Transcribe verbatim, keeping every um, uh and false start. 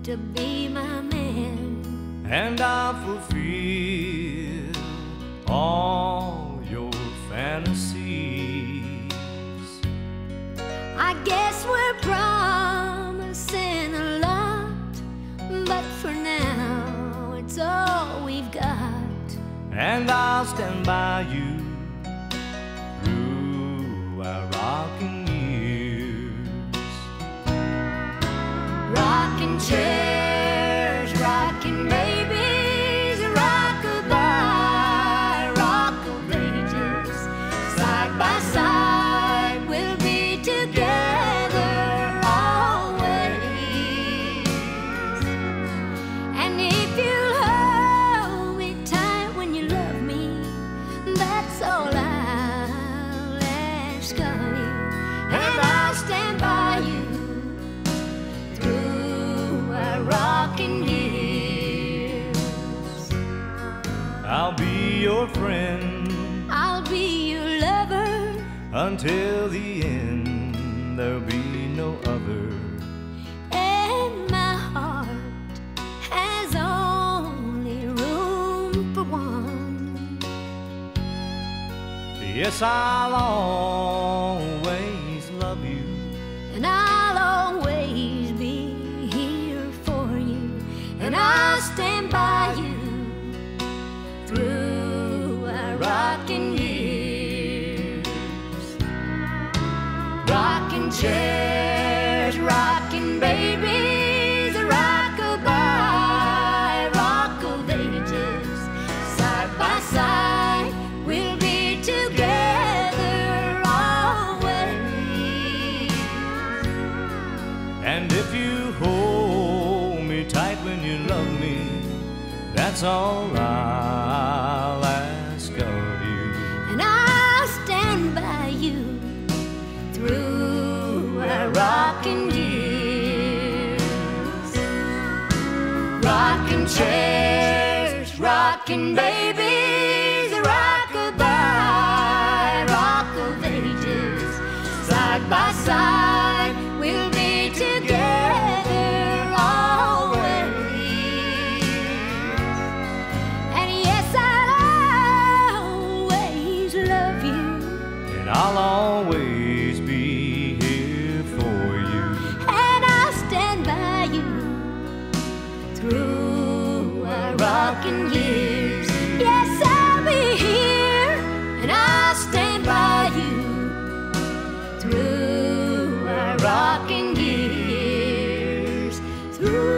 to be my man, and I'll fulfill all your fantasies. I guess we're promising a lot, but for now it's all we've got. And I'll stand by you through our rocking years. Rocking chairs, rocking babies, rock-a-bye, rock of ages. Side by side we'll be together always. And if you'll hold me tight when you love me, that's all I'll ask of you. And I'll stand by you rocking years. I'll be your friend, I'll be your lover, until the end there'll be no other. and my heart has only room for one. Yes, I'll always love you, And I'll always be here for you, and I'll stand by you through our rocking years. Rocking chairs, rocking babies, rock-a-bye, rock of ages. Side by side we'll be together always. and if you hold me tight when you love me, that's all I'll ask of you. And I'll stand by you through our rocking years. Rocking chairs, rocking babies, rock-a-bye, rock of ages. Side by side we'll be together always. And yes, I'll always love you, And I'll always be here for you. and I'll stand by you through our rocking years. Yes, I'll be here, and I'll stand by you through our rocking years. Through